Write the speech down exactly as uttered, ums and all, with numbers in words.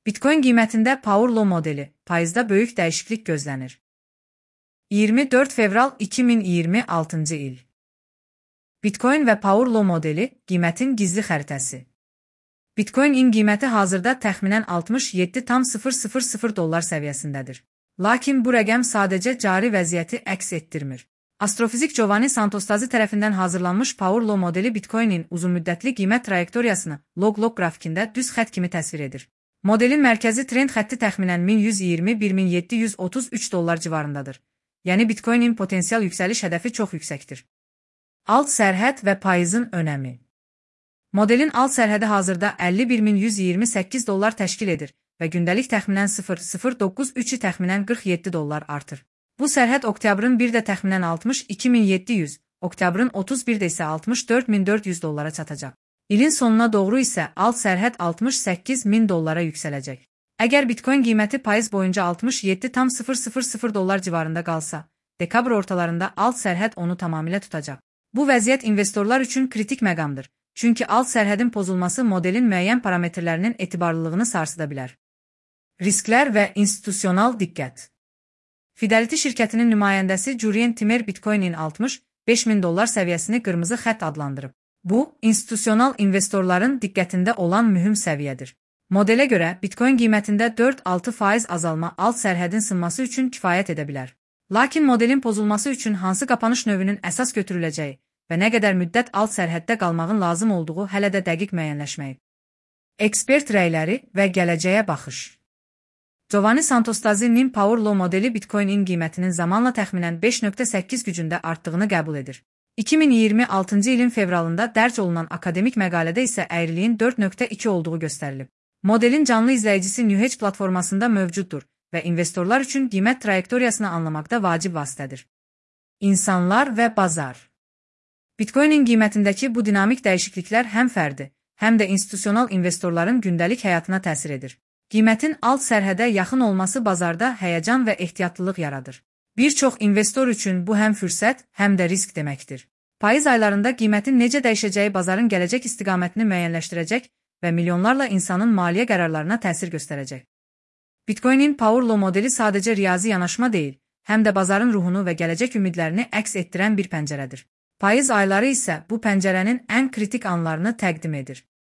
Bitcoin qiymətində Power Low modeli, faizdə böyük dəyişiklik gözlənir. iyirmi dörd fevral iki min iyirmi altıncı il. Bitcoin və Power Low modeli, qiymətin gizli xəritəsi. Bitcoin-in qiyməti hazırda təxminən altmış yeddi tam sıfır sıfır sıfır dollar səviyyəsindədir. Lakin bu rəqəm sadəcə cari vəziyyəti əks etdirmir. Astrofizik Giovanni Santostazi tərəfindən hazırlanmış Power Low modeli Bitcoin-in uzunmüddətli qiymət trayektoriyasını log-log qrafikində düz xətt kimi təsvir edir. Modelin mərkəzi trend xətti təxminən min yüz iyirmi bir min yeddi yüz otuz üç dollar civarındadır. Yəni Bitcoin-in potensial yüksəliş hədəfi çox yüksəkdir. Alt sərhəd və faizin önəmi. Modelin alt sərhədi hazırda əlli bir min yüz iyirmi səkkiz dollar təşkil edir və gündəlik təxminən sıfır nöqtə sıfır doqquz üçü təxminən qırx yeddi dollar artır. Bu sərhəd oktyabrın birdə təxminən altmış iki min yeddi yüz, oktyabrın otuz birdə isə altmış dörd min dörd yüz dollara çatacaq. İlin sonuna doğru isə alt sərhəd altmış səkkiz min dollara yüksələcək. Əgər Bitcoin qiyməti payız boyunca altmış yeddi tam sıfır sıfır sıfır dollar civarında qalsa, dekabr ortalarında alt sərhəd onu tamamilə tutacaq. Bu vəziyyət investorlar üçün kritik məqamdır. Çünki alt sərhədin pozulması modelin müəyyən parametrlərinin etibarlılığını sarsıda bilər. Risklər və institusional diqqət. Fidelity şirkətinin nümayəndəsi Jurien Timmer Bitcoin-in altmış beş min dollar səviyyəsini qırmızı xətt adlandırıb. Bu, institusional investorların diqqətində olan mühüm səviyyədir. Modelə görə, Bitcoin qiymətində dörd altı faiz azalma alt sərhədin sınması üçün kifayət edə bilər. Lakin modelin pozulması üçün hansı qapanış növünün əsas götürüləcəyi və nə qədər müddət alt sərhəddə qalmağın lazım olduğu hələ də dəqiq müəyyənləşməyib. Ekspert rəyləri və gələcəyə baxış. Giovanni Santostazi'nin Power Low modeli Bitcoin-in qiymətinin zamanla təxminən beş nöqtə səkkiz gücündə artdığını qəbul edir. iki min iyirmi altıncı ilin fevralında dərc olunan akademik məqalədə isə əyriliyin dörd nöqtə iki olduğu göstərilib. Modelin canlı izləyicisi NewHedge platformasında mövcuddur və investorlar üçün qiymət trayektoriyasını anlamaqda vacib vasitədir. İnsanlar və bazar. Bitcoin-in qiymətindəki bu dinamik dəyişikliklər həm fərdi, həm də institusional investorların gündəlik həyatına təsir edir. Qiymətin alt sərhədə yaxın olması bazarda həyəcan və ehtiyatlılıq yaradır. Bir çox investor üçün bu həm fürsət, həm də risk deməkdir. Payız aylarında qiymətin necə dəyişəcəyi bazarın gələcək istiqamətini müəyyənləşdirəcək və milyonlarla insanın maliyyə qərarlarına təsir göstərəcək. Bitcoin-in Power Low modeli sadəcə riyazi yanaşma deyil, həm də bazarın ruhunu və gələcək ümidlərini əks etdirən bir pəncərədir. Payız ayları isə bu pəncərənin ən kritik anlarını təqdim edir.